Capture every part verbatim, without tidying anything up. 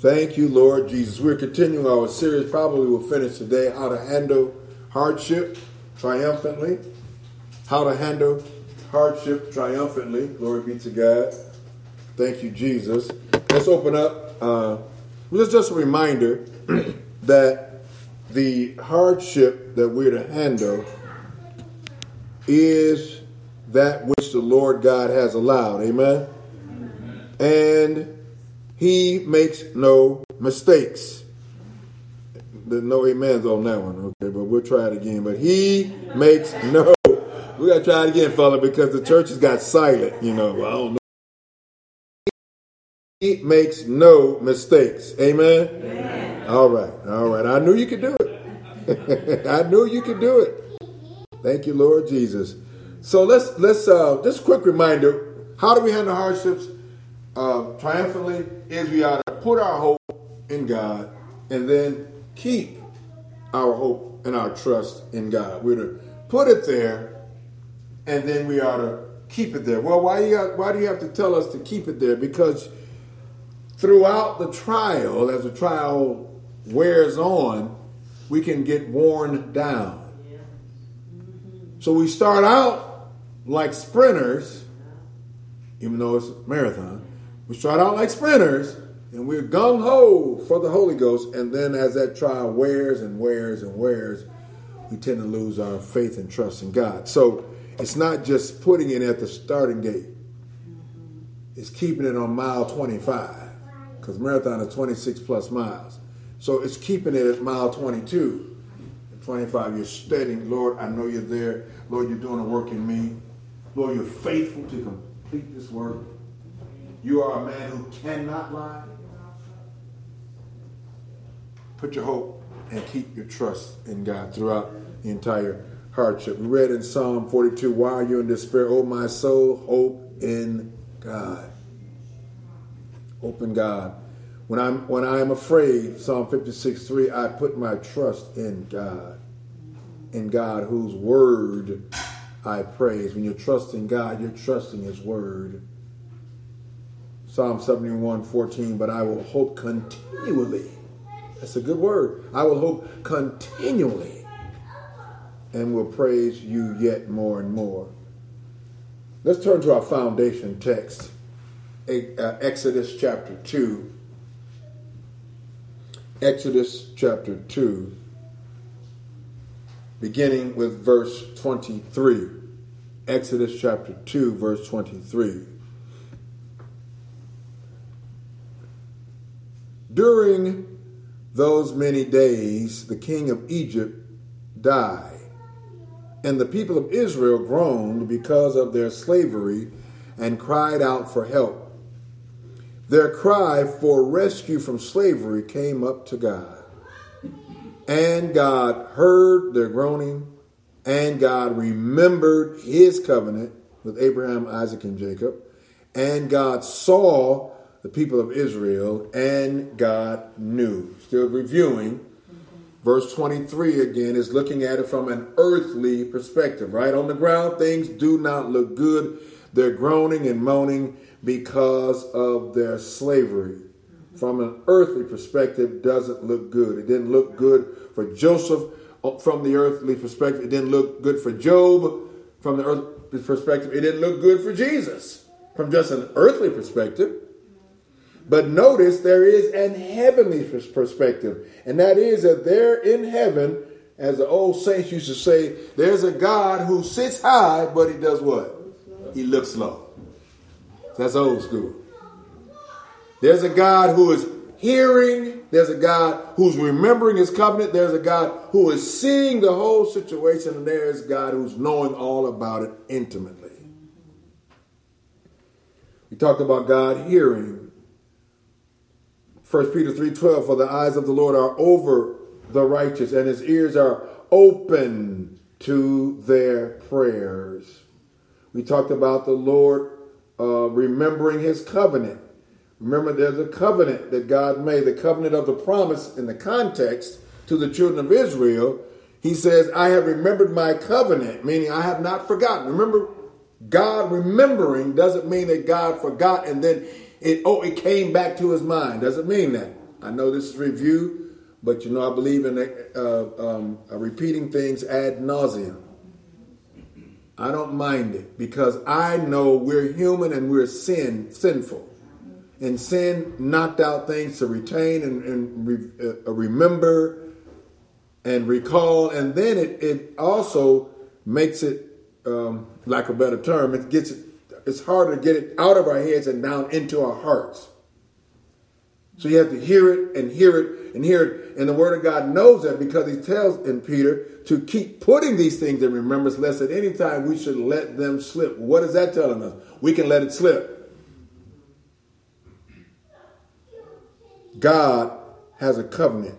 Thank you, Lord Jesus. We're continuing our series. Probably will finish today. How to handle hardship triumphantly. How to handle hardship triumphantly. Glory be to God. Thank you, Jesus. Let's open up. Uh, just, just a reminder that the hardship that we're to handle is that which the Lord God has allowed. Amen. Amen. And He makes no mistakes. There's no amens on that one, okay, but we'll try it again. But He makes no, we got to try it again, fella, because the church has got silent, you know. I don't know. He makes no mistakes. Amen? Amen. All right, all right. I knew you could do it. I knew you could do it. Thank you, Lord Jesus. So let's, let's uh, just a quick reminder, how do we handle hardships? Uh, triumphantly is we ought to put our hope in God and then keep our hope and our trust in God. We're to put it there and then we ought to keep it there. Well, why you got, why do you have to tell us to keep it there? Because throughout the trial, as the trial wears on, we can get worn down. So we start out like sprinters, even though it's a marathon. We start out like sprinters, and we're gung-ho for the Holy Ghost, and then as that trial wears and wears and wears, we tend to lose our faith and trust in God. So it's not just putting it at the starting gate. It's keeping it on mile twenty-five, because marathon is twenty-six plus miles. So it's keeping it at mile twenty-two. At twenty-five, you're steadying, Lord, I know you're there. Lord, you're doing a work in me. Lord, you're faithful to complete this work. You are a man who cannot lie. Put your hope and keep your trust in God throughout the entire hardship. We read in Psalm forty-two, why are you in despair, O my soul? Hope in God. Hope in God. When I'm when I am afraid, Psalm fifty-six, three, I put my trust in God. In God, whose word I praise. When you're trusting God, you're trusting His word. Psalm seventy-one, fourteen, but I will hope continually. That's a good word. I will hope continually and will praise you yet more and more. Let's turn to our foundation text, Exodus chapter two. Exodus chapter two, beginning with verse twenty-three. Exodus chapter two, verse twenty-three. During those many days, the king of Egypt died, and the people of Israel groaned because of their slavery and cried out for help. Their cry for rescue from slavery came up to God, and God heard their groaning, and God remembered His covenant with Abraham, Isaac, and Jacob, and God saw the people of Israel, and God knew. Still reviewing. Mm-hmm. Verse twenty-three again is looking at it from an earthly perspective, right? On the ground, things do not look good. They're groaning and moaning because of their slavery. Mm-hmm. From an earthly perspective, doesn't look good. It didn't look good for Joseph from the earthly perspective. It didn't look good for Job from the earthly perspective. It didn't look good for Jesus from just an earthly perspective. But notice there is an heavenly perspective, and that is that there in heaven, as the old saints used to say, there's a God who sits high, but He does what? He looks low. That's old school. There's a God who is hearing. There's a God who's remembering His covenant. There's a God who is seeing the whole situation, and there's God who's knowing all about it intimately. We talked about God hearing. First Peter three twelve, for the eyes of the Lord are over the righteous, and His ears are open to their prayers. We talked about the Lord uh, remembering His covenant. Remember, there's a covenant that God made, the covenant of the promise in the context to the children of Israel. He says, I have remembered my covenant, meaning I have not forgotten. Remember, God remembering doesn't mean that God forgot and then It oh, it came back to his mind. Doesn't mean that. I know this is review, but you know I believe in uh, um, uh, repeating things ad nauseum. I don't mind it because I know we're human and we're sin sinful. And sin knocked out things to retain and, and re, uh, remember and recall. And then it, it also makes it, um, lack of a better term, it gets it, it's harder to get it out of our heads and down into our hearts. So you have to hear it and hear it and hear it. And the Word of God knows that because he tells in Peter to keep putting these things in remembrance, lest at any time we should let them slip. What is that telling us? We can let it slip. God has a covenant.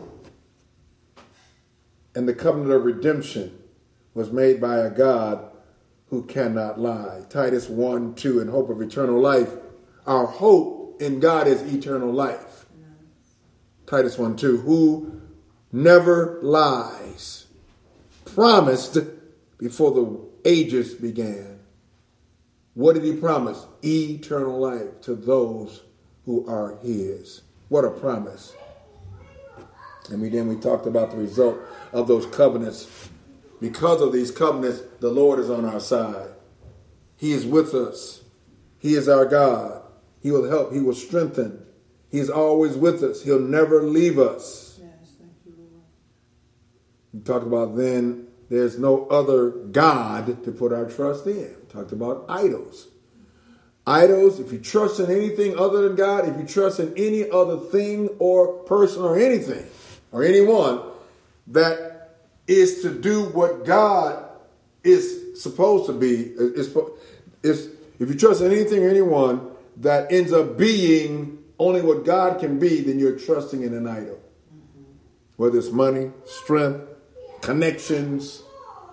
And the covenant of redemption was made by a God who cannot lie. Titus one, two, in hope of eternal life. Our hope in God is eternal life. Titus one, two, who never lies, promised before the ages began. What did he promise? Eternal life to those who are his. What a promise. And we then we talked about the result of those covenants. Because of these covenants, the Lord is on our side. He is with us. He is our God. He will help. He will strengthen. He is always with us. He'll never leave us. Yes, thank you, Lord. We talked about then there's no other God to put our trust in. We talked about idols. Idols, if you trust in anything other than God, if you trust in any other thing or person or anything or anyone that is to do what God is supposed to be, is, is, if you trust in anything or anyone that ends up being only what God can be, then you're trusting in an idol. Mm-hmm. Whether it's money, strength, connections.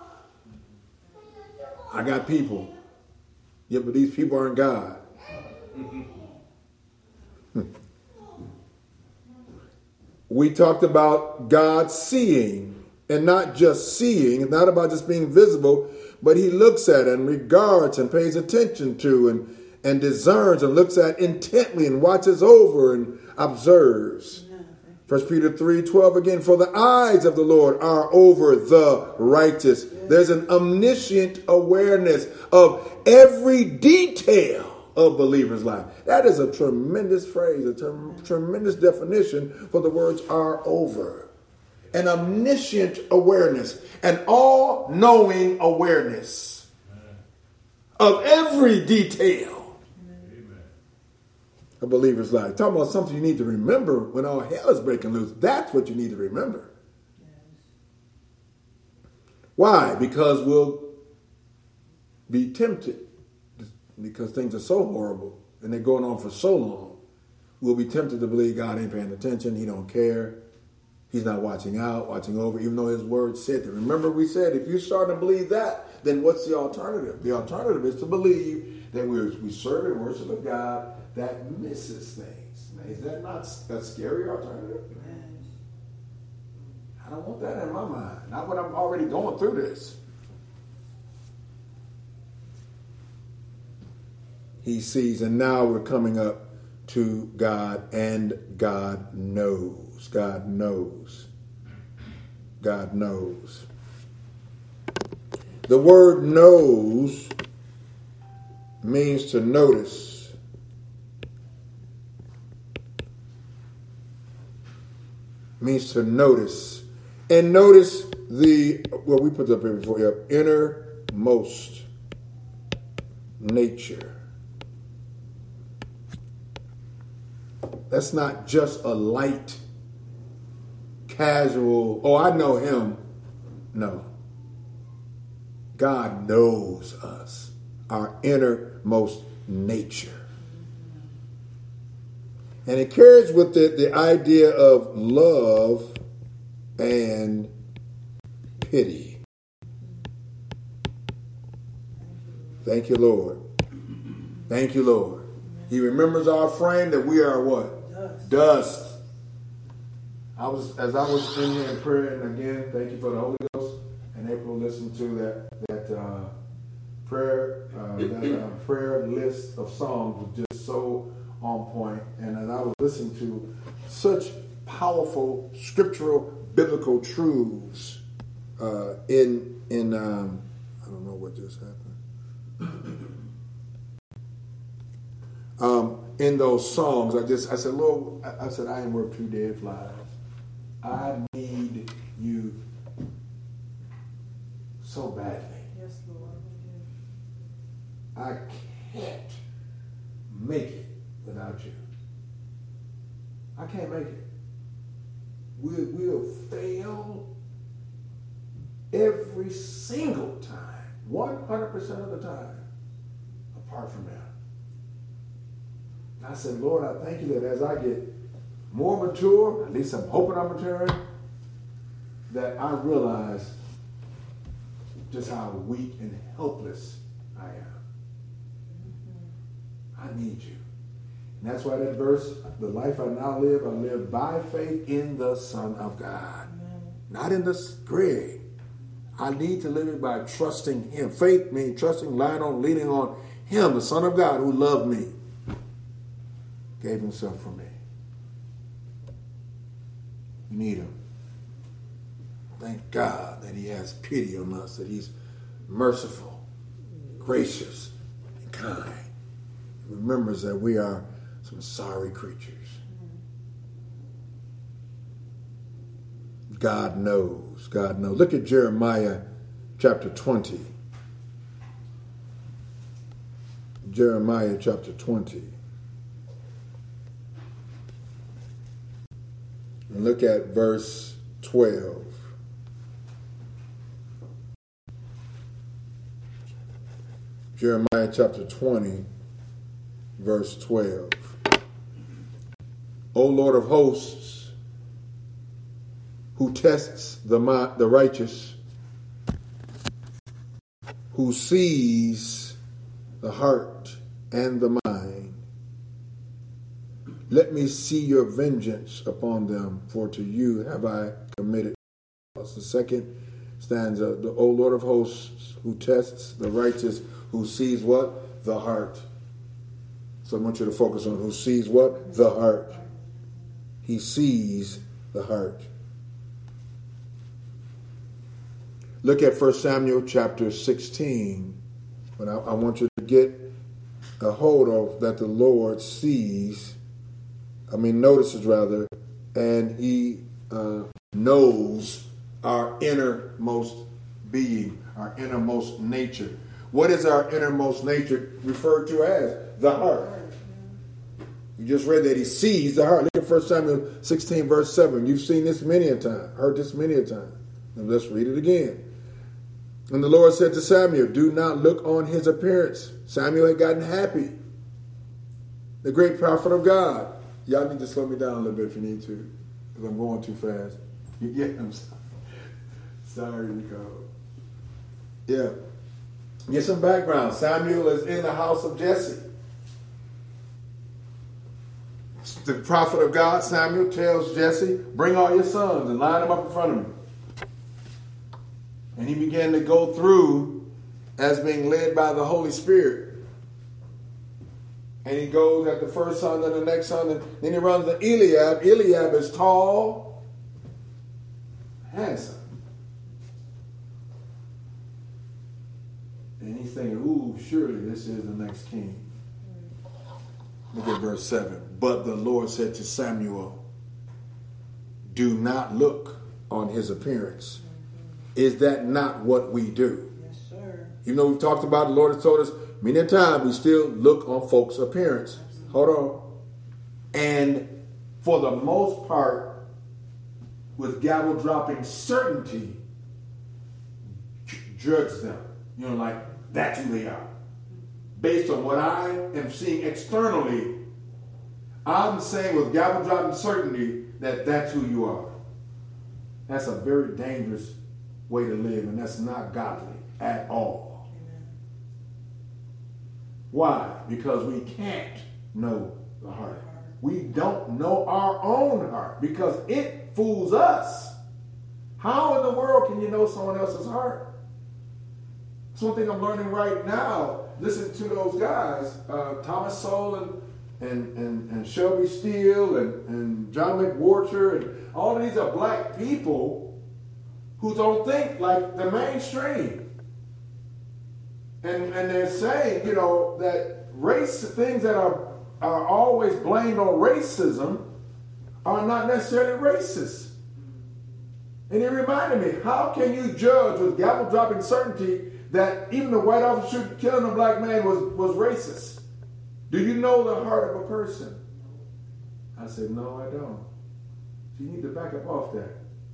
I got people. Yeah, but these people aren't God. We talked about God seeing, and not just seeing, it's not about just being visible, but he looks at and regards and pays attention to and, and discerns and looks at intently and watches over and observes. First Peter three twelve again, for the eyes of the Lord are over the righteous. There's an omniscient awareness of every detail of believers' life. That is a tremendous phrase, a ter- tremendous definition for the words are over. An omniscient awareness, an all-knowing awareness of every detail a believer's life. Talking about something you need to remember when all hell is breaking loose. That's what you need to remember. Yes. Why? Because we'll be tempted. Because things are so horrible and they're going on for so long. We'll be tempted to believe God ain't paying attention. He don't care. He's not watching out, watching over, even though his word said that. Remember we said, if you're starting to believe that, then what's the alternative? The alternative is to believe that we're, we serve and worship a God that misses things. Now, is that not a scary alternative? Yes. I don't want that in my mind. Not when I'm already going through this. He sees, and now we're coming up to God, and God knows. God knows. God knows. The word knows means to notice. Means to notice. And notice the, well, we put up here before you, innermost nature. That's not just a light, casual, oh, I know him. No. God knows us, our innermost nature. And it carries with it the idea of love and pity. Thank you, Lord. Thank you, Lord. He remembers our frame that we are what? Dust. Dust. I was, as I was in here in prayer, and again, thank you for the Holy Ghost. And April listened to that that uh, prayer uh, that uh, prayer list of songs was just so on point, and as I was listening to such powerful scriptural biblical truths uh, in in um, I don't know what just happened. um, in those songs, I just I said, Lord, I, I said, I ain't worth two dead flies. I need you so badly. Yes, Lord. I can't make it without you. I can't make it. We'll, we'll fail every single time, one hundred percent of the time, apart from that. I said, Lord, I thank you that as I get more mature, at least I'm hoping I'm maturing, that I realize just how weak and helpless I am. I need you. And that's why that verse, the life I now live, I live by faith in the Son of God. Amen. Not in the Greg. I need to live it by trusting him. Faith means trusting, relying on, leaning on him, the Son of God who loved me, gave himself for me. We need him. Thank God that he has pity on us, that he's merciful, gracious, and kind. He remembers that we are some sorry creatures. God knows. God knows. Look at Jeremiah chapter twenty. Jeremiah chapter twenty. And look at verse twelve. Jeremiah chapter twenty, verse twelve. O Lord of hosts, who tests the, the righteous, who sees the heart and the mind, let me see your vengeance upon them, for to you have I committed. That's the second stanza. The O Lord of hosts, who tests the righteous, who sees what? The heart. So I want you to focus on who sees what? The heart. He sees the heart. Look at First Samuel chapter sixteen. But I, I want you to get a hold of that the Lord sees, I mean notices rather, and he uh, knows our innermost being, our innermost nature. What is our innermost nature referred to as? The heart. You just read that he sees the heart. Look at First Samuel sixteen, verse seven. You've seen this many a time, heard this many a time. And let's read it again. And the Lord said to Samuel, do not look on his appearance. Samuel had gotten happy. The great prophet of God. Y'all need to slow me down a little bit if you need to, because I'm going too fast. You get I'm sorry. Sorry, Rico. Yeah. Get some background. Samuel is in the house of Jesse. The prophet of God, Samuel, tells Jesse, bring all your sons and line them up in front of me. And he began to go through as being led by the Holy Spirit. And he goes at the first son and the next son, and then he runs to Eliab. Eliab is tall, handsome. And he's thinking, ooh, surely this is the next king. Look at verse seven. But the Lord said to Samuel, do not look on his appearance. Is that not what we do? Yes, sir. Even though we've talked about, the Lord has told us many a time, we still look on folks' appearance. Hold on. And for the most part, with gavel dropping certainty, judge them. You know, like, that's who they are. Based on what I am seeing externally, I'm saying with gavel dropping certainty that that's who you are. That's a very dangerous way to live, and that's not godly at all. Amen. Why? Because we can't know the heart. We don't know our own heart because it fools us. How in the world can you know someone else's heart? It's one thing I'm learning right now. Listen to those guys, uh, Thomas Sowell and and, and, and Shelby Steele and, and John McWhorter, and all of these are black people who don't think like the mainstream. And, and they're saying, you know, that race, things that are, are always blamed on racism are not necessarily racist. And it reminded me, how can you judge with gavel-dropping certainty that even the white officer killing a black man was, was racist? Do you know the heart of a person? I said, no, I don't. So you need to back up off that.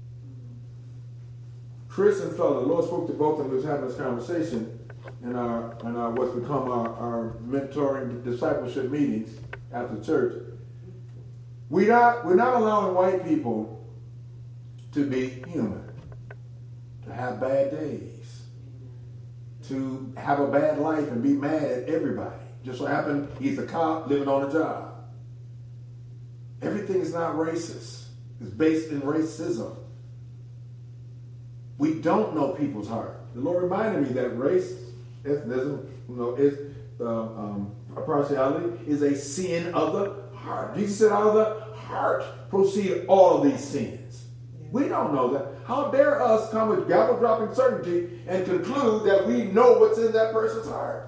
Chris and Fella, the Lord spoke to both of them who was having this conversation in our, in our what's become our, our mentoring discipleship meetings after church. We not, we're not allowing white people to be human, to have bad days, to have a bad life and be mad at everybody. Just so happened he's a cop living on a job. Everything is not racist. It's based in racism. We don't know people's heart. The Lord reminded me that race, ethnism, you know, is uh, um, partiality is a sin of the heart. Jesus said, out of the heart proceed all of these sins. Yeah. We don't know that. How dare us come with gavel-dropping certainty and conclude that we know what's in that person's heart?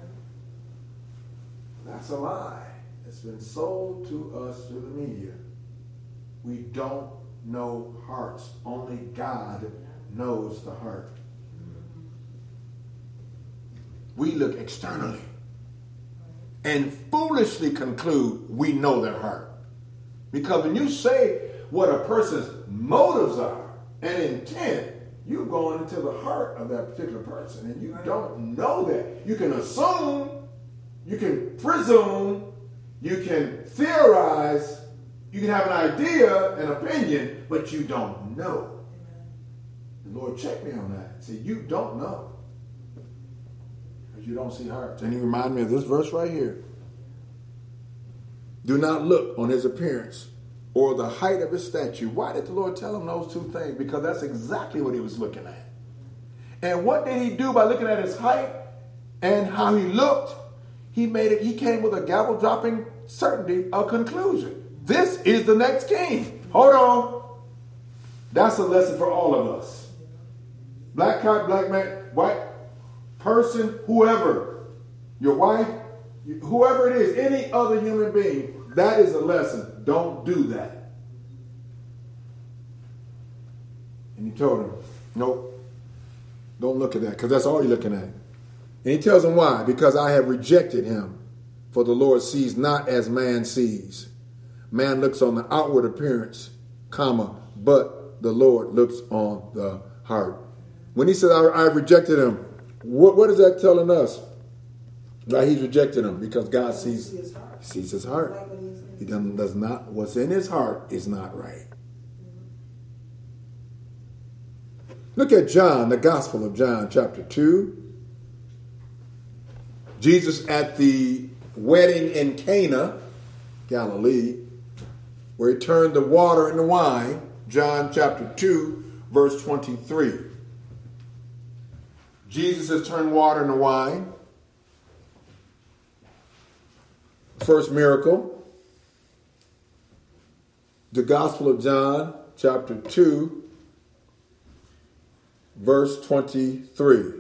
That's a lie. It's been sold to us through the media. We don't know hearts. Only God knows the heart. We look externally and foolishly conclude we know their heart. Because when you say what a person's motives are and intent, you're going into the heart of that particular person, and you don't know that. You can assume, you can presume, you can theorize, you can have an idea, an opinion, but you don't know. The Lord checked me on that. He said, you don't know. Because you don't see hearts. And he reminded me of this verse right here. Do not look on his appearance or the height of his stature. Why did the Lord tell him those two things? Because that's exactly what he was looking at. And what did he do by looking at his height and how he looked? He made it, he came with a gavel-dropping certainty, a conclusion. This is the next king. Hold on. That's a lesson for all of us. Black cop, black man, white person, whoever, your wife, whoever it is, any other human being, that is a lesson. Don't do that. And he told him, nope, don't look at that, because that's all you're looking at. And he tells him why. Because I have rejected him. For the Lord sees not as man sees. Man looks on the outward appearance, comma, but the Lord looks on the heart. When he said, I, have rejected him, what, what is that telling us? That he's rejected him because God sees, his heart. sees his heart. He doesn't, does not, what's in his heart is not right. Look at John, the Gospel of John, chapter two. Jesus at the wedding in Cana, Galilee, where he turned the water into wine, John chapter two, verse twenty-three. Jesus has turned water into wine. First miracle. The Gospel of John, chapter two, verse twenty-three.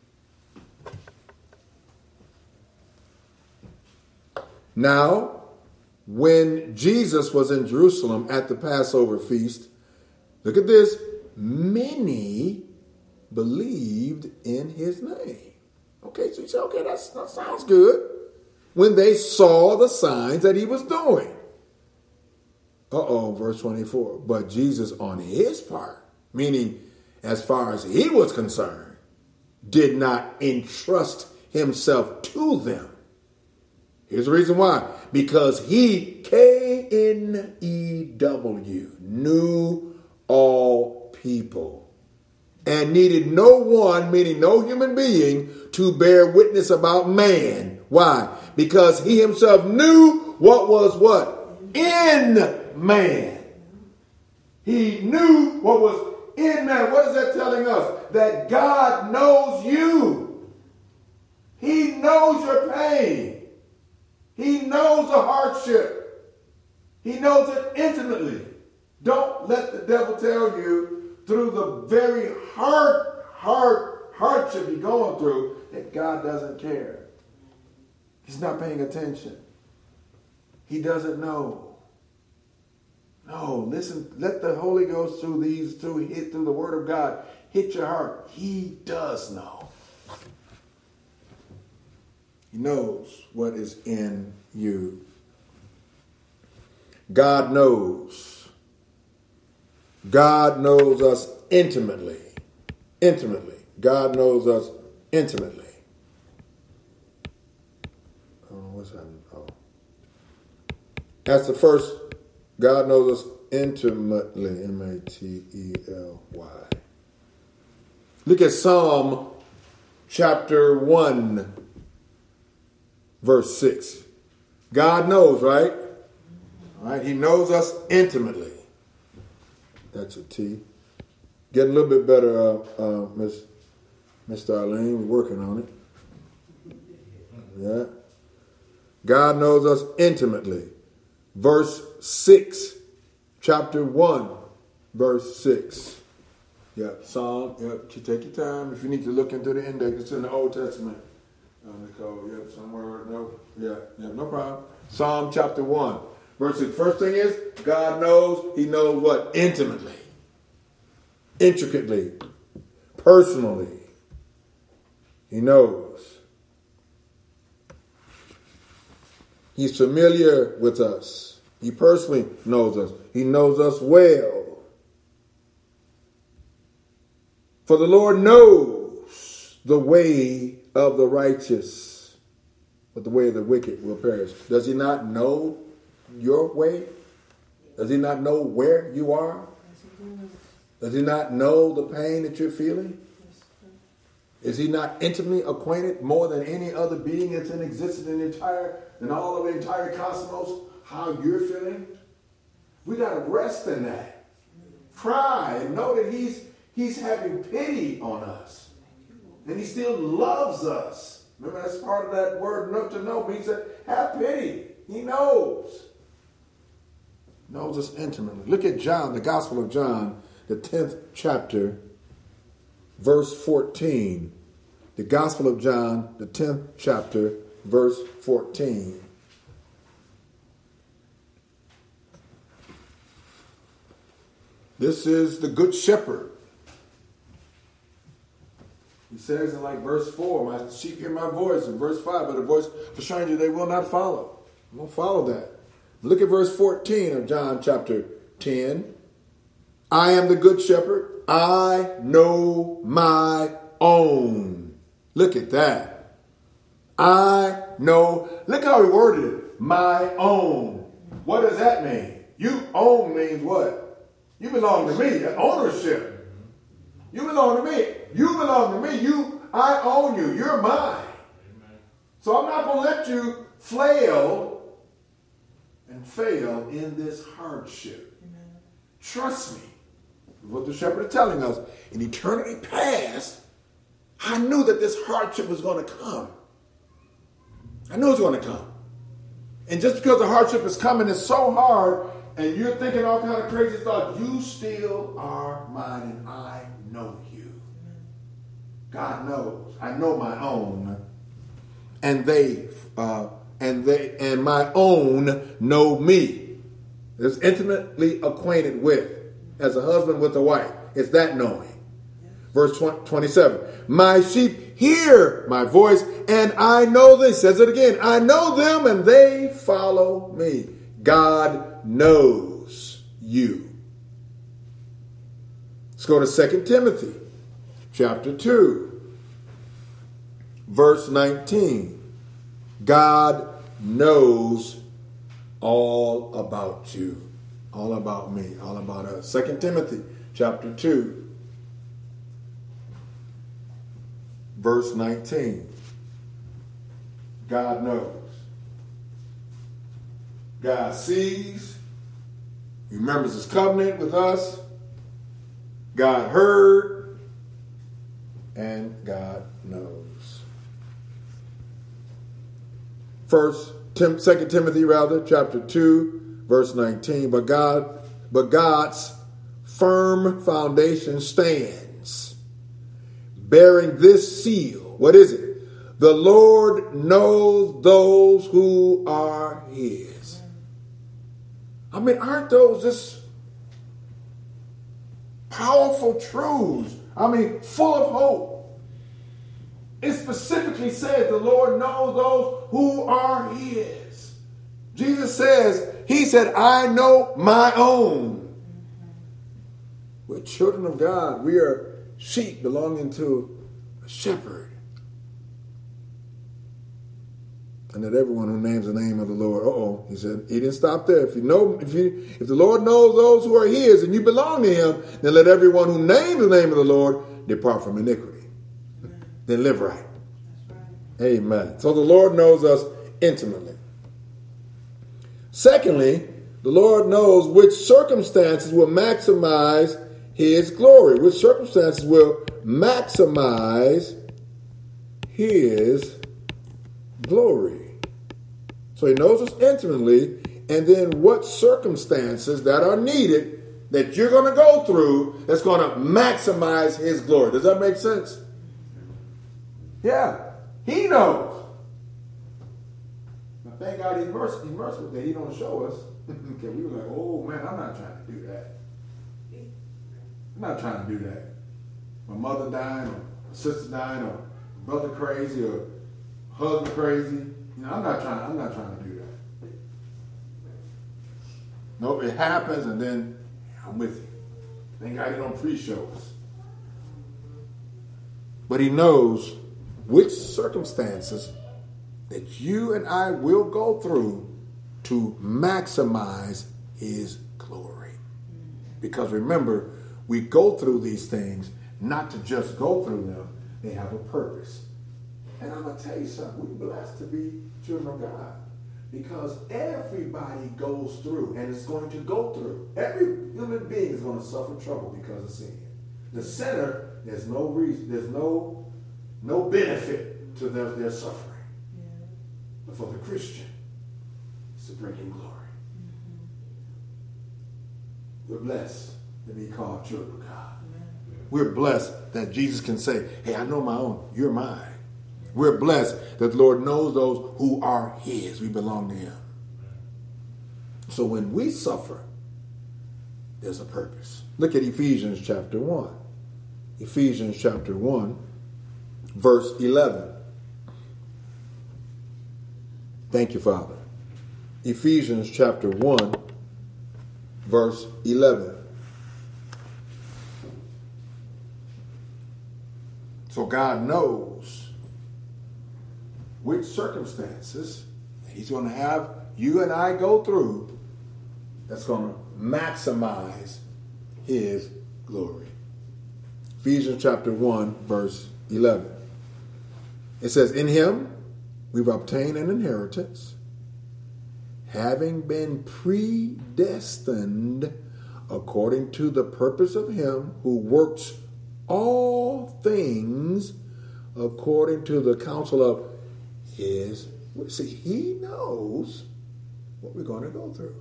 Now, when Jesus was in Jerusalem at the Passover feast, look at this, many believed in his name. Okay, so you say, okay, that's, that sounds good. When they saw the signs that he was doing. Uh-oh, verse twenty-four. But Jesus on his part, meaning as far as he was concerned, did not entrust himself to them. Here's the reason why. Because he, K N E W, knew all people and needed no one, meaning no human being, to bear witness about man. Why? Because he himself knew what was what? In man. He knew what was in man. What is that telling us? That God knows you. He knows your pain. He knows the hardship. He knows it intimately. Don't let the devil tell you through the very hard, hard hardship you're going through that God doesn't care. He's not paying attention. He doesn't know. No, listen, let the Holy Ghost through these, through hit through the Word of God, hit your heart. He does know. He knows what is in you. God knows. God knows us intimately. Intimately. God knows us intimately. Oh, what's happening? Oh. That's the first. God knows us intimately. M A T E L Y. Look at Psalm chapter one, verse six. God knows, right? All right. He knows us intimately. That's a T. Getting a little bit better, uh, uh, Miss Miss Darlene. We're working on it. Yeah. God knows us intimately. Verse six, chapter one, verse six. Yeah, Psalm. Yeah, you take your time. If you need to look into the index, it's in the Old Testament. Um, it's called, yeah, somewhere. No, yeah, yeah, no problem. Psalm chapter one, verse six. First thing is, God knows. He knows what? Intimately, intricately, personally. He knows. He's familiar with us. He personally knows us. He knows us well. For the Lord knows the way of the righteous, but the way of the wicked will perish. Does he not know your way? Does he not know where you are? Does he not know the pain that you're feeling? Is he not intimately acquainted more than any other being that's in existence in the entire, in all of the entire cosmos, how you're feeling? We got to rest in that. Cry and know that he's he's having pity on us. And he still loves us. Remember, that's part of that word, know to know. He said, have pity. He knows. Knows us intimately. Look at John, the Gospel of John, the tenth chapter, verse fourteen. The Gospel of John, the tenth chapter, verse fourteen. This is the Good Shepherd. He says in like verse four, my sheep hear my voice. In verse five, but a voice of a stranger they will not follow. We won't follow that. Look at verse fourteen of John chapter ten. I am the Good Shepherd. I know my own. Look at that. I know. Look how he worded it. My own. What does that mean? You own means what? You belong to me. Ownership. You belong to me. You belong to me. You, I own you. You're mine. So I'm not going to let you flail and fail in this hardship. Trust me. What the shepherd is telling us, in eternity past, I knew that this hardship was going to come. I knew it was going to come. And just because the hardship is coming, it's so hard, and you're thinking all kind of crazy thoughts, you still are mine, and I know you. God knows. I know my own, and they, uh, and they, and my own know me. It's intimately acquainted with. As a husband with a wife. It's that knowing. Verse twenty-seven. My sheep hear my voice, and I know them. Says it again. I know them, and they follow me. God knows you. Let's go to Second Timothy chapter two, verse nineteen. God knows all about you. All about me, all about us. Second Timothy chapter two, verse nineteen. God knows. God sees. He remembers his covenant with us. God heard. And God knows. First Tim, Second Timothy, rather, chapter two, verse nineteen. But God, but God's firm foundation stands, bearing this seal. What is it? The Lord knows those who are his. I mean, aren't those just powerful truths? I mean, full of hope. It specifically says the Lord knows those who are his. Jesus says, he said, I know my own. We're children of God. We are sheep belonging to a shepherd. And that everyone who names the name of the Lord, uh-oh, he said, he didn't stop there. If you know, if you, if the Lord knows those who are his and you belong to him, then let everyone who names the name of the Lord depart from iniquity. Amen. Then live right. Right. Amen. So the Lord knows us intimately. Secondly, the Lord knows which circumstances will maximize his glory, which circumstances will maximize his glory. So he knows us intimately, and then what circumstances that are needed that you're going to go through that's going to maximize his glory. Does that make sense? Yeah, he knows. Now, thank God he's merciful, he's merciful that he don't show us. Okay, we were like, oh man, I'm not trying to do that. I'm not trying to do that. My mother dying, or my sister dying, or brother crazy, or husband crazy. You know, I'm not trying. I'm not trying to do that. Nope, it happens, and then I'm with you. Thank God he don't pre-show us. But he knows which circumstances that you and I will go through to maximize his glory. Because remember, we go through these things not to just go through them. They have a purpose. And I'm going to tell you something. We're blessed to be children of God. Because everybody goes through and is going to go through. Every human being is going to suffer trouble because of sin. The sinner, there's no reason, there's no, no benefit to their, their suffering. Yeah. But for the Christian, it's to bring him glory. Mm-hmm. We're blessed to be called children of God. Yeah. We're blessed that Jesus can say, hey, I know my own, you're mine. We're blessed that the Lord knows those who are his. We belong to him. So when we suffer, there's a purpose. Look at Ephesians chapter one. Ephesians chapter one, verse eleven. Thank you, Father. Ephesians chapter one, verse eleven. So God knows which circumstances he's going to have you and I go through that's going to maximize his glory. Ephesians chapter one, verse eleven. It says, in him we've obtained an inheritance, having been predestined according to the purpose of him who works all things according to the counsel of his. See, he knows what we're going to go through.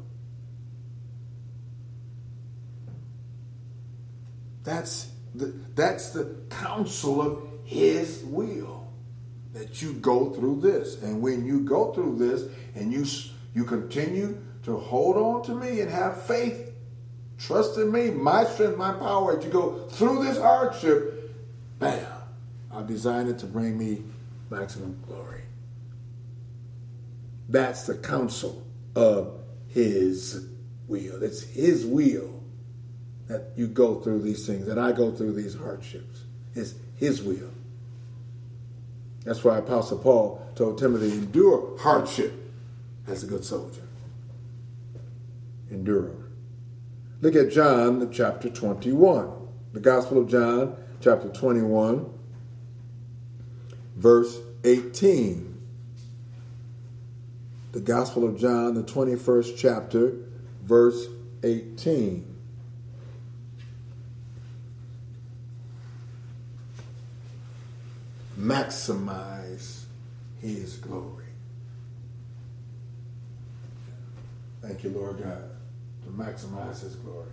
That's the, that's the counsel of his will, that you go through this. And when you go through this and you, you continue to hold on to me and have faith, trust in me, my strength, my power, as you go through this hardship, bam, I've designed it to bring me maximum glory. That's the counsel of his will. It's his will that you go through these things, that I go through these hardships. It's his will. That's why Apostle Paul told Timothy, endure hardship as a good soldier. Endure them. Look at John chapter twenty-one. The Gospel of John chapter twenty-one, verse eighteen. The Gospel of John, the twenty-first chapter, verse eighteen. Maximize his glory. Thank you, Lord God, to maximize his glory.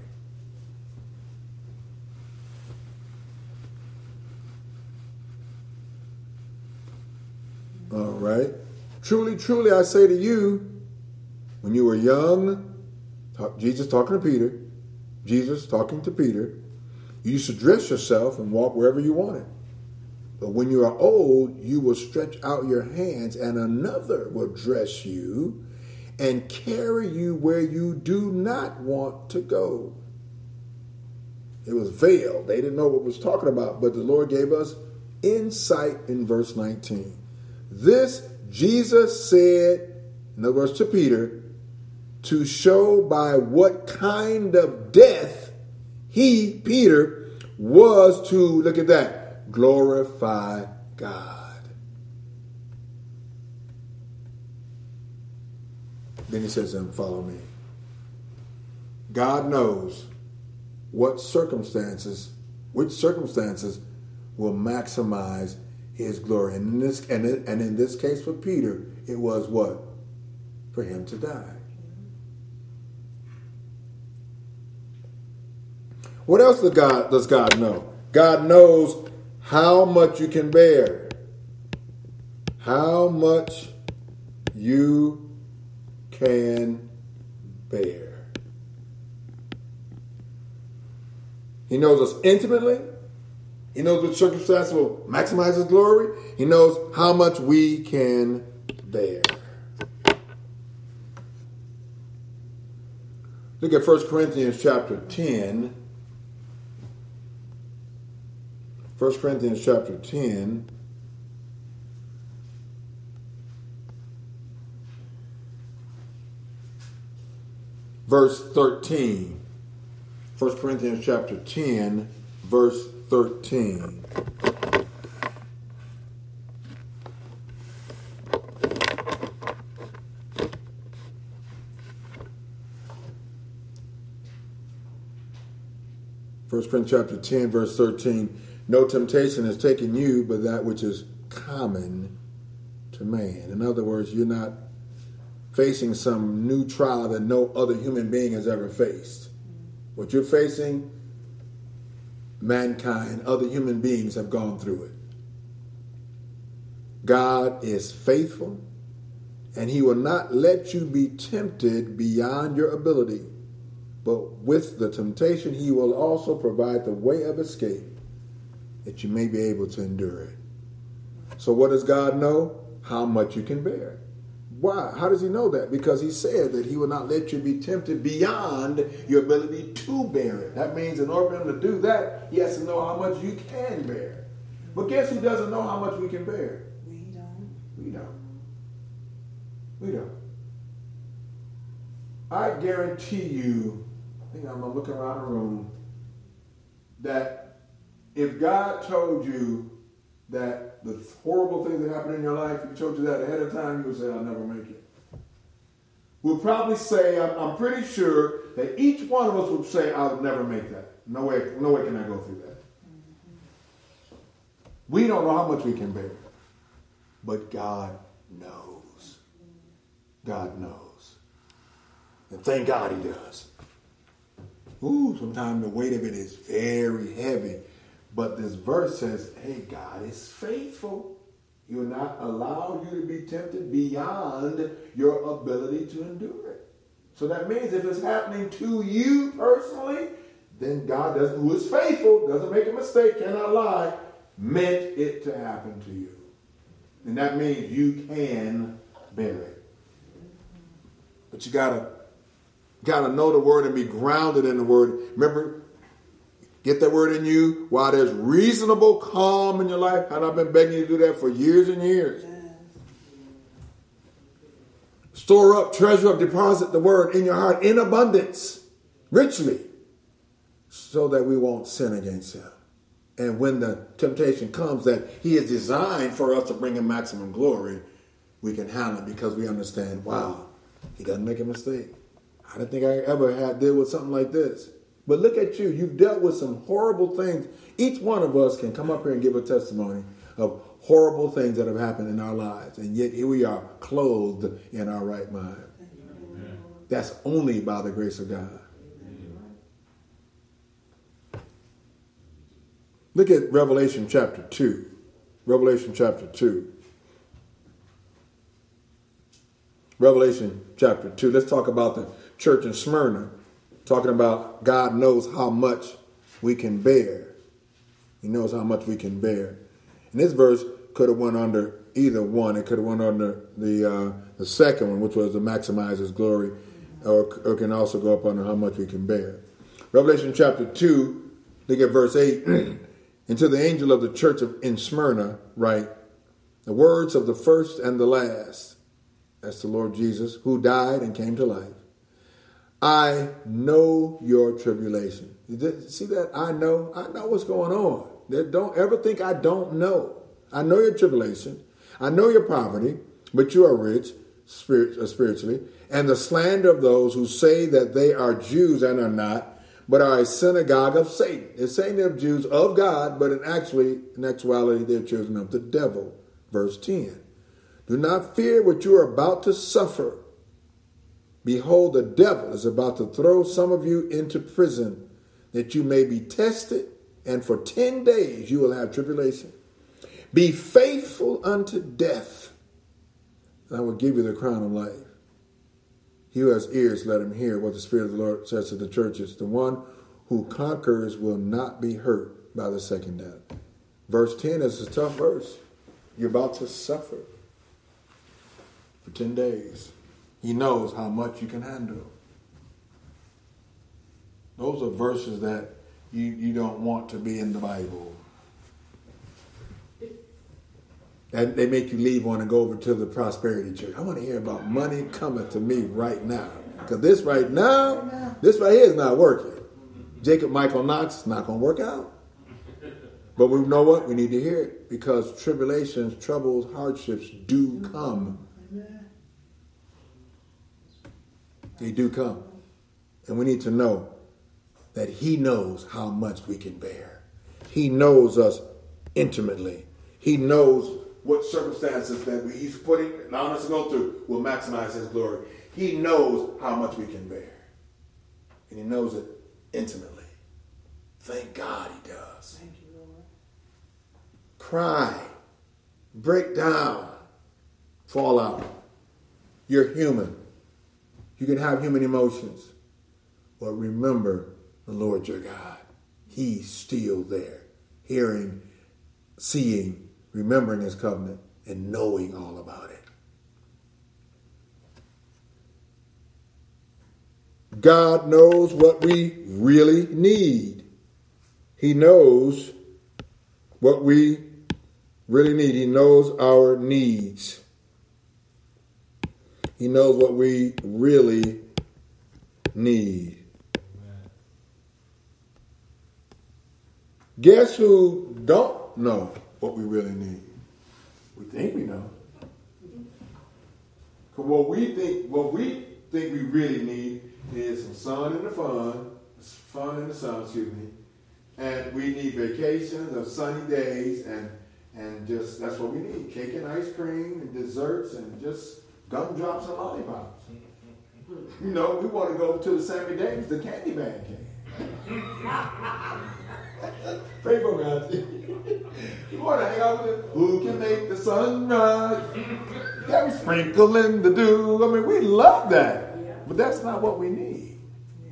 All right. Truly, truly, I say to you, when you were young, Jesus talking to Peter, Jesus talking to Peter, you used to dress yourself and walk wherever you wanted. But when you are old, you will stretch out your hands and another will dress you and carry you where you do not want to go. It was veiled. They didn't know what it was talking about, but the Lord gave us insight in verse nineteen. This Jesus said, in other words to Peter, to show by what kind of death he, Peter, was to, look at that, glorify God. Then he says, and follow me. God knows what circumstances, which circumstances will maximize his glory. And in this, and in, and in this case for Peter, it was what? For him to die. What else does God, does God know? God knows how much you can bear. How much you can bear. He knows us intimately. He knows what circumstances will maximize his glory. He knows how much we can bear. Look at First Corinthians chapter ten. First Corinthians chapter ten. Verse thirteen. First Corinthians chapter ten, verse thirteen. First Corinthians chapter ten, verse thirteen. No temptation has taken you but that which is common to man. In other words, you're not facing some new trial that no other human being has ever faced. What you're facing, mankind, other human beings have gone through it. God is faithful, and he will not let you be tempted beyond your ability. But with the temptation, he will also provide the way of escape that you may be able to endure it. So what does God know? How much you can bear. Why? How does he know that? Because he said that he will not let you be tempted beyond your ability to bear it. That means in order for him to do that, he has to know how much you can bear. But guess who doesn't know how much we can bear? We don't. We don't. We don't. I guarantee you, I think I'm looking around the room, that if God told you that the horrible things that happen in your life, if he told you that ahead of time, you would say, I'll never make it. We'll probably say, I'm, I'm pretty sure that each one of us would say, I'll never make that. No way, no way can I go through that. Mm-hmm. We don't know how much we can bear. But God knows. God knows. And thank God he does. Ooh, sometimes the weight of it is very heavy. But this verse says, hey, God is faithful. He will not allow you to be tempted beyond your ability to endure it. So that means if it's happening to you personally, then God, doesn't, who is faithful, doesn't make a mistake, cannot lie, meant it to happen to you. And that means you can bear it. But you gotta, gotta know the word and be grounded in the word. Remember, get that word in you while there's reasonable calm in your life. And I've been begging you to do that for years and years. Yes. Store up, treasure up, deposit the word in your heart in abundance, richly, so that we won't sin against him. And when the temptation comes that he is designed for us to bring him maximum glory, we can handle it because we understand, wow, he doesn't make a mistake. I didn't think I ever had deal with something like this. But look at you. You've dealt with some horrible things. Each one of us can come up here and give a testimony of horrible things that have happened in our lives. And yet here we are, clothed in our right mind. Amen. That's only by the grace of God. Look at Revelation chapter two. Revelation chapter two. Revelation chapter two. Let's talk about the church in Smyrna. Talking about God knows how much we can bear. He knows how much we can bear. And this verse could have went under either one. It could have went under the uh, the second one, which was to maximize his glory, or, or can also go up under how much we can bear. Revelation chapter two, look at verse eight. And to the angel of the church of in Smyrna, write, the words of the first and the last, that's the Lord Jesus, who died and came to life. I know your tribulation. You did, see that? I know. I know what's going on. Don't ever think I don't know. I know your tribulation. I know your poverty, but you are rich spirit, uh, spiritually. And the slander of those who say that they are Jews and are not, but are a synagogue of Satan. It's saying they're Jews of God, but in actually, in actuality, they're children of the devil. Verse ten. Do not fear what you are about to suffer. Behold, the devil is about to throw some of you into prison, that you may be tested, and for ten days you will have tribulation. Be faithful unto death, and I will give you the crown of life. He who has ears, let him hear what the Spirit of the Lord says to the churches. The one who conquers will not be hurt by the second death. Verse ten is a tough verse. You're about to suffer for ten days. He knows how much you can handle. Those are verses that you, you don't want to be in the Bible. And they make you leave on and go over to the prosperity church. I want to hear about money coming to me right now. Because this right now, this right here is not working. Jacob Michael Knox is not going to work out. But we know what? We need to hear it. Because tribulations, troubles, hardships do come. They do come. And we need to know that he knows how much we can bear. He knows us intimately. He knows what circumstances that he's putting, allowing us to go through, will maximize his glory. He knows how much we can bear. And he knows it intimately. Thank God he does. Thank you, Lord. Cry. Break down. Fall out. You're human. You can have human emotions. But remember the Lord your God. He's still there. Hearing, seeing, remembering his covenant, and knowing all about it. God knows what we really need. He knows what we really need. He knows our needs. He knows what we really need. Amen. Guess who don't know what we really need? We think we know. Because what we think, what we think we really need is some sun in the fun, fun in the sun, excuse me, and we need vacations of sunny days, and and just that's what we need: cake and ice cream and desserts and just gumdrops and lollipops. You know, we want to go to the Sammy Davis, the candy bag cake. Pray for me, Auntie. You want to hang out with it? Who can make the sun rise? Yeah, we sprinkle in the dew. I mean, we love that. Yeah. But that's not what we need. Yeah.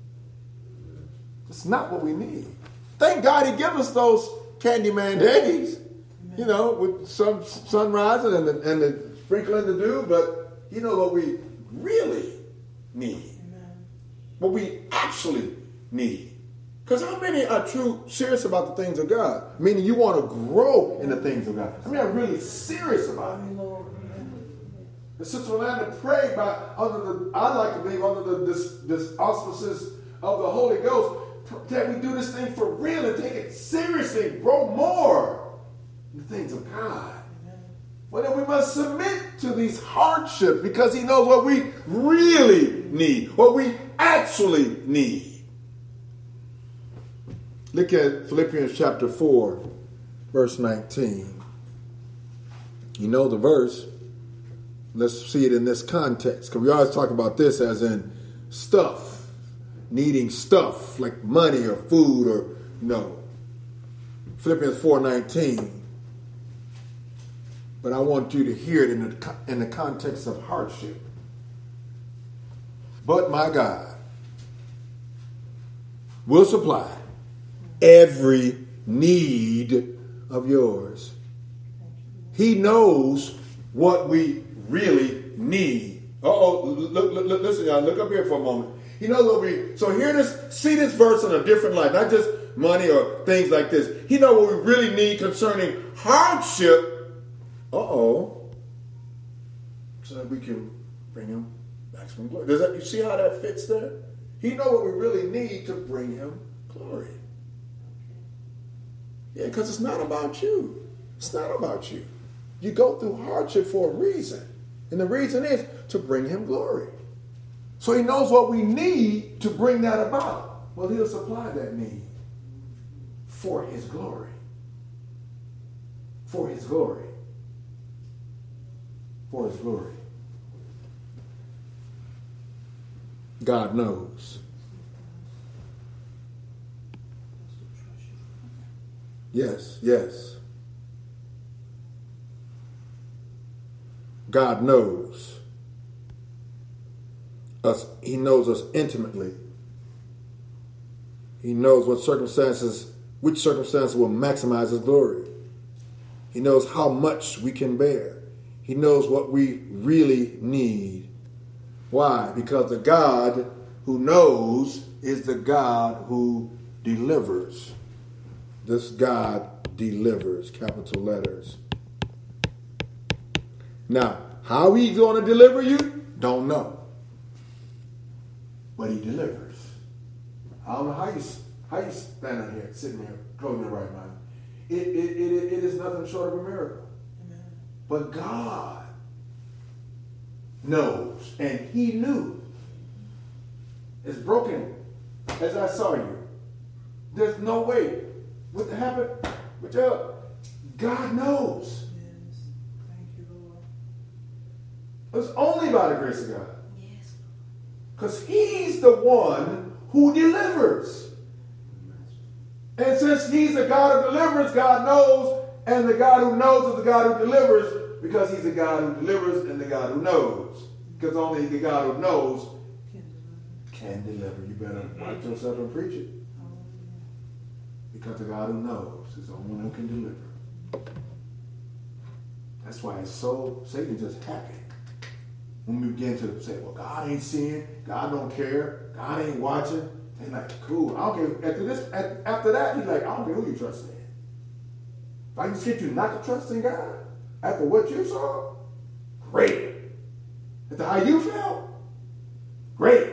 It's not what we need. Thank God he gives us those Candyman days. Amen. You know, with some sunrise and the, and the sprinkle in the dew. But you know what we really need. Amen. What we actually need. Because how many are true serious about the things of God? Meaning you want to grow in the things of God. I mean, I'm really serious about it. The Sister Rolanda prayed by under the, I like to believe under the this, this auspices of the Holy Ghost, that we do this thing for real and take it seriously, grow more in the things of God. Well, then we must submit to these hardships because he knows what we really need, what we actually need. Look at Philippians chapter four, verse nineteen. You know the verse. Let's see it in this context, because we always talk about this as in stuff, needing stuff like money or food or, you know, Philippians four nineteen. But I want you to hear it in the, in the context of hardship. But my God will supply every need of yours. He knows what we really need. Uh-oh, look, look, look, listen, y'all, look up here for a moment. He knows what we, so hear this, see this verse in a different light, not just money or things like this. He knows what we really need concerning hardship. Uh-oh. So that we can bring him maximum glory. Does that, you see how that fits there? He knows what we really need to bring him glory. Yeah, because it's not about you. It's not about you. You go through hardship for a reason. And the reason is to bring him glory. So he knows what we need to bring that about. Well, he'll supply that need for his glory. For his glory. For his glory. God knows. Yes, yes. God knows us. He knows us intimately. He knows what circumstances, which circumstances will maximize his glory. He knows how much we can bear. He knows what we really need. Why? Because the God who knows is the God who delivers. This God delivers, capital letters. Now, how he's going to deliver you, don't know. But he delivers. I don't know how you how you standing here, sitting here, closing your right mind. It, it, it, it is nothing short of a miracle. Amen. But God knows, and he knew. It's broken as I saw you. There's no way. What happened? What you, God knows. Yes. Thank you, Lord. It's only by the grace of God. Yes. Because he's the one who delivers. And since he's the God who delivers, God knows, and the God who knows is the God who delivers, because he's the God who delivers and the God who knows. Because only the God who knows can deliver. You better watch yourself and preach it. Because the God who knows is the only one who can deliver. That's why it's so, Satan's just happy. When we begin to say, well, God ain't seeing, God don't care, God ain't watching. They're like, cool. I don't care. After this, after that, he's like, I don't care who you trust in. If I can just get you not to trust in God after what you saw, great. After how you felt, great.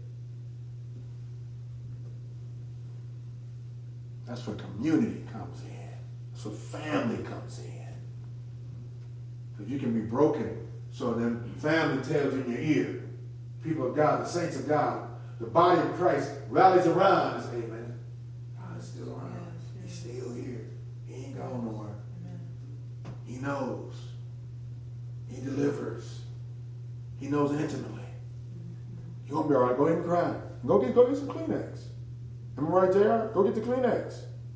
That's where community comes in. That's where family comes in. Because you can be broken. So then family tells you in your ear. People of God, the saints of God, the body of Christ rallies around and says, hey man, God is still around. Yes, yes. He's still here. He ain't gone nowhere. Amen. He knows. He delivers. He knows intimately. Mm-hmm. You're going to be all right. Go ahead and cry. Go get, go get some Kleenex. Am I right, J R? Go get the Kleenex.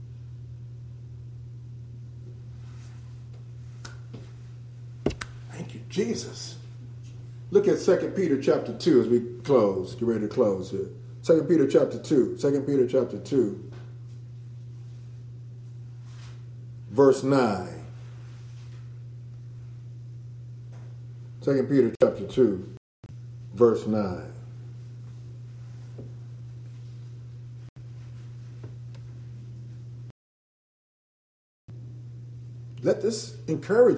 Thank you, Jesus. Look at Second Peter chapter two as we close. Get ready to close here. Second Peter chapter two. Second Peter chapter two. Verse nine. Second Peter chapter two. Verse nine. Let this encourage